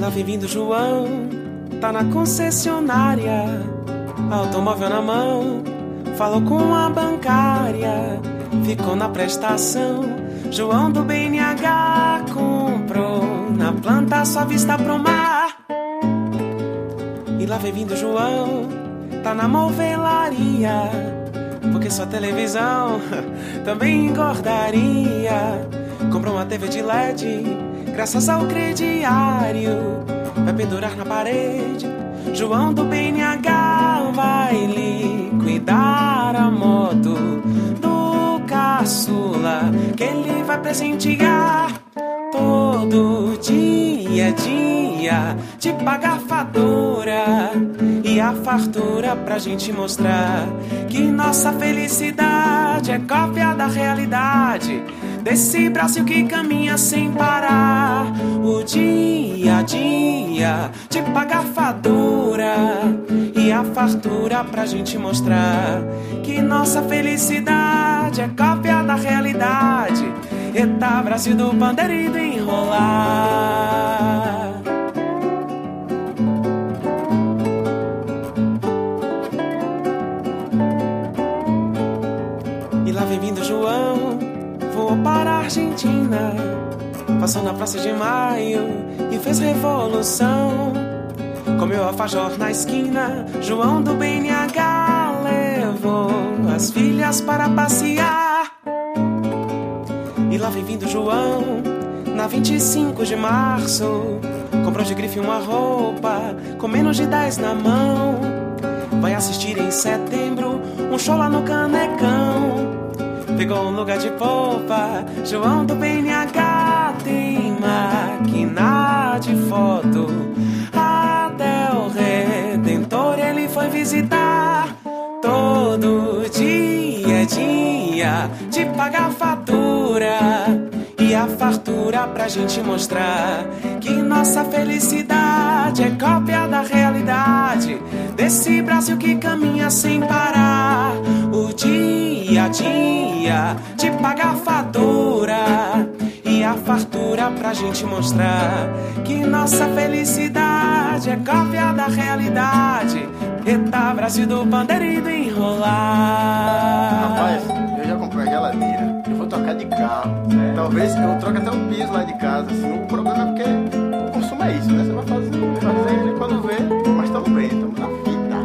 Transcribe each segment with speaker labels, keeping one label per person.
Speaker 1: lá vem vindo João, tá na concessionária, automóvel na mão, falou com a bancária, ficou na prestação. João do BNH comprou na planta sua vista pro mar. E lá vem vindo João, tá na movelaria, porque sua televisão também engordaria. Comprou uma TV de LED, graças ao crediário, vai pendurar na parede. João do BNH vai liquidar a moto do caçula, que ele vai presentear. Todo dia é dia de pagar fatura, e a fartura pra gente mostrar que nossa felicidade é cópia da realidade, desse Brasil que caminha sem parar. O dia a dia de pagar fatura, e a fartura pra gente mostrar que nossa felicidade é cópia da realidade. Eita, Brasil do bandeirido enrolar. E lá vem vindo João, voou para a Argentina, passou na Praça de Maio e fez revolução. Comeu alfajor na esquina, João do BNH levou as filhas para passear. E lá vem vindo João, na 25 de março, comprou de grife uma roupa com menos de 10 na mão. Vai assistir em setembro um show lá no Canecão. Pegou um lugar de polpa, João do BNH tem máquina de foto. Até o Redentor ele foi visitar. Todo dia é dia de pagar fatura, e a fartura pra gente mostrar que nossa felicidade é cópia da realidade, desse Brasil que caminha sem parar. O dia a dia de pagar fatura, e a fartura pra gente mostrar que nossa felicidade é cópia da realidade. Eita, Brasil do bandeirido enrolar.
Speaker 2: Rapaz, eu já comprei uma geladeira, eu vou trocar de carro. Talvez eu troque até o piso lá de casa, assim. O problema é porque o consumo é isso, né? Você vai fazer ele quando vê, mas tamo bem, tamo na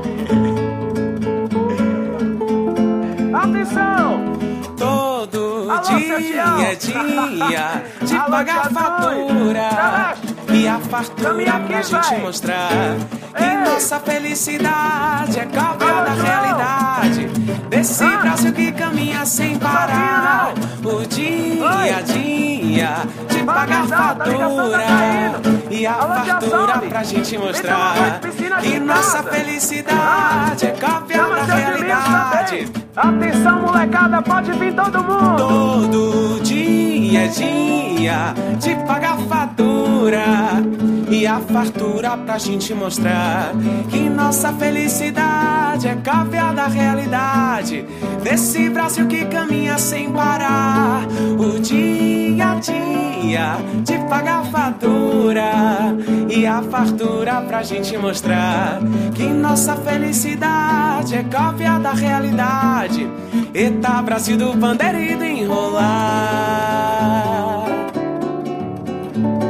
Speaker 2: fita.
Speaker 1: Atenção! Todo dia é dia de pagar fatura, e a fartura pra gente mostrar que nossa felicidade é cópia da realidade, desse Brasil que caminha sem parar. O dia a dia de pagar fatura, e a fartura pra gente mostrar que nossa felicidade é cópia da realidade.
Speaker 3: Atenção, molecada, pode vir todo mundo.
Speaker 1: Todo dia é dia de pagar fatura, e a fartura pra gente mostrar que nossa felicidade é cópia da realidade, desse Brasil que caminha sem parar. O dia a dia de pagar fatura, e a fartura pra gente mostrar que nossa felicidade é cópia da realidade. Eita, Brasil do bandeirido enrolar.